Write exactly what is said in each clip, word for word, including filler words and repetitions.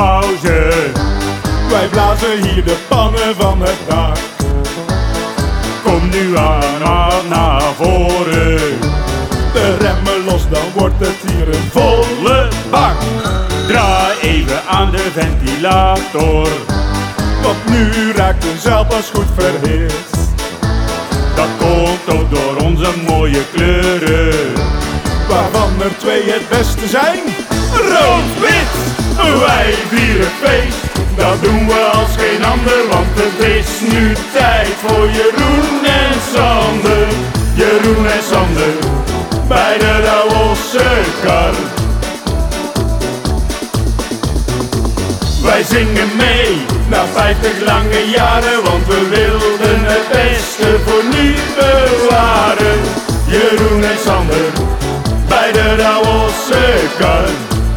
pauze. Wij blazen hier de pannen van het dak. Kom nu aan, aan naar voren. De remmen los, dan wordt het hier een Volle bak. Draai even aan de ventilator. Want nu raakt de zaal pas goed verhit. Dat komt ook door onze mooie kleuren. Waarvan er twee het beste zijn. Rood-wit, wij vieren feest. Dat doen we als geen ander, want het is nu tijd voor Jeroen en Sander. Jeroen en Sander, bij de Douwelse kar. Wij zingen mee, na vijftig lange jaren, want we wilden het beste voor nu bewaren. Jeroen en Sander, bij de Douwelse kar.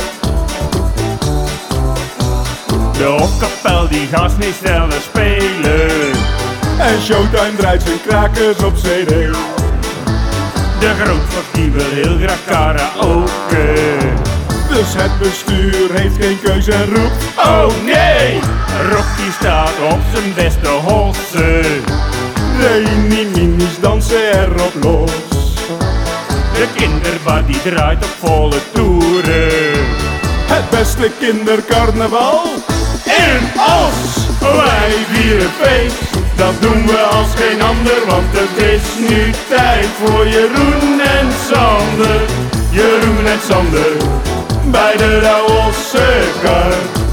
De hofkapel die gaat niet sneller spelen. En Showtime draait zijn krakers op cd. De grootvlak die wil heel graag karaoke. Dus het bestuur heeft geen keuze en roept: oh nee! Rocky staat op zijn beste hossen. De mini-minis dansen erop los. De kinderbar die draait op volle toeren. Het beste kindercarnaval In Os! Wij vieren feest, dat doen we als geen ander, want het is nu tijd voor Jeroen en Sander. Jeroen en Sander, bij de Douwelse kar.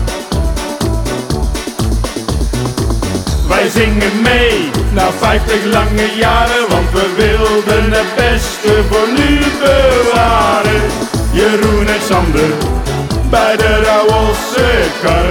Wij zingen mee, na vijftig lange jaren, want we wilden het beste voor nu bewaren. Jeroen en Sander, bij de Douwelse kar.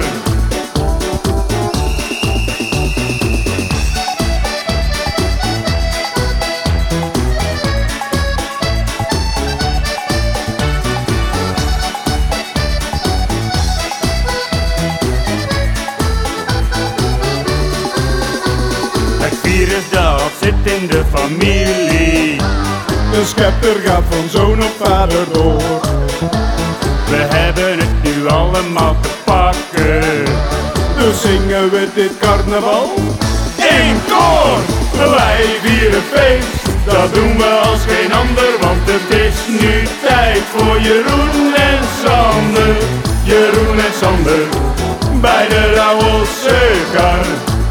Het virus dat zit in de familie. De scepter gaat van zoon op vader door. We hebben het nu allemaal te pakken. Dus zingen we dit carnaval In koor! Wij vieren feest, dat doen we als geen ander, want het is nu tijd voor Jeroen en Sander. Jeroen en Sander, bij de Douwelse kar.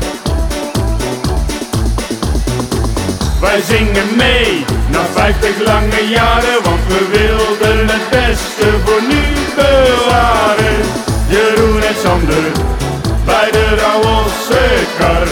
Wij zingen mee, na vijftig lange jaren, want we wilden het beste voor nu bewaren. Jeroen en Sander, bij de Douwelse kar.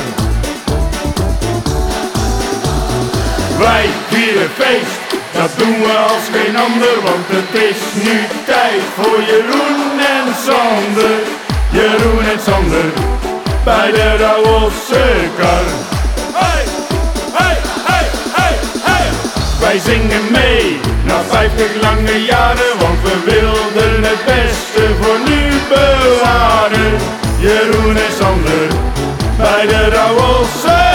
Wij vieren feest, dat doen we als geen ander, want het is nu tijd voor Jeroen en Sander. Jeroen en Sander, bij de Douwelse kar. Hey, hey, hey, hey, hey. Wij zingen mee, na vijftig lange jaren, want we wilden het beste voor nu bewaren. Jeroen en Sander, bij de Douwelse